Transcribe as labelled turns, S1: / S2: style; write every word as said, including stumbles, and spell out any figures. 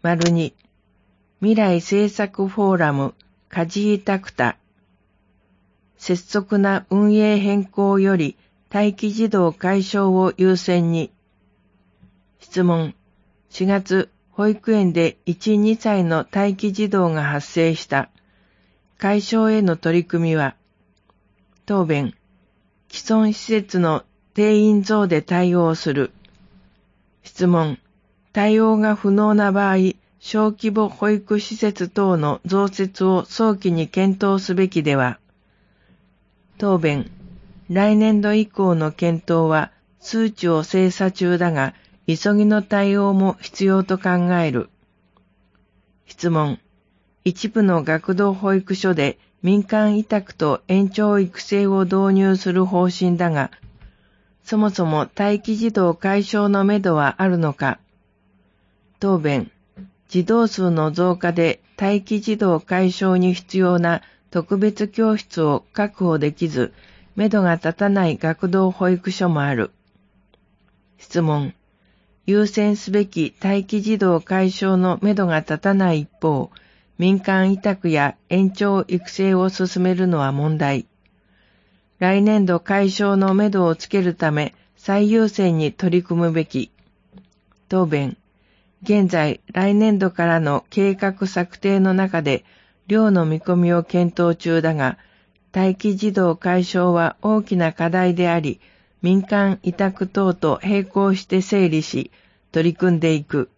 S1: 丸に、未来政策フォーラム、梶井拓太。拙速な運営変更より待機児童解消を優先に。質問。しがつ、保育園でいち、にさいの待機児童が発生した。解消への取り組みは。答弁。既存施設の定員増で対応する。質問。対応が不能な場合、小規模保育施設等の増設を早期に検討すべきでは。答弁。来年度以降の検討は数値を精査中だが、急ぎの対応も必要と考える。質問。一部の学童保育所で民間委託と延長育成を導入する方針だが、そもそも待機児童解消のめどはあるのか。答弁。児童数の増加で待機児童解消に必要な特別教室を確保できず、めどが立たない学童保育所もある。質問。優先すべき待機児童解消のめどが立たない一方、民間委託や延長育成を進めるのは問題。来年度解消のめどをつけるため最優先に取り組むべき。答弁。現在、来年度からの計画策定の中で、量の見込みを検討中だが、待機児童解消は大きな課題であり、民間委託等と並行して整理し、取り組んでいく。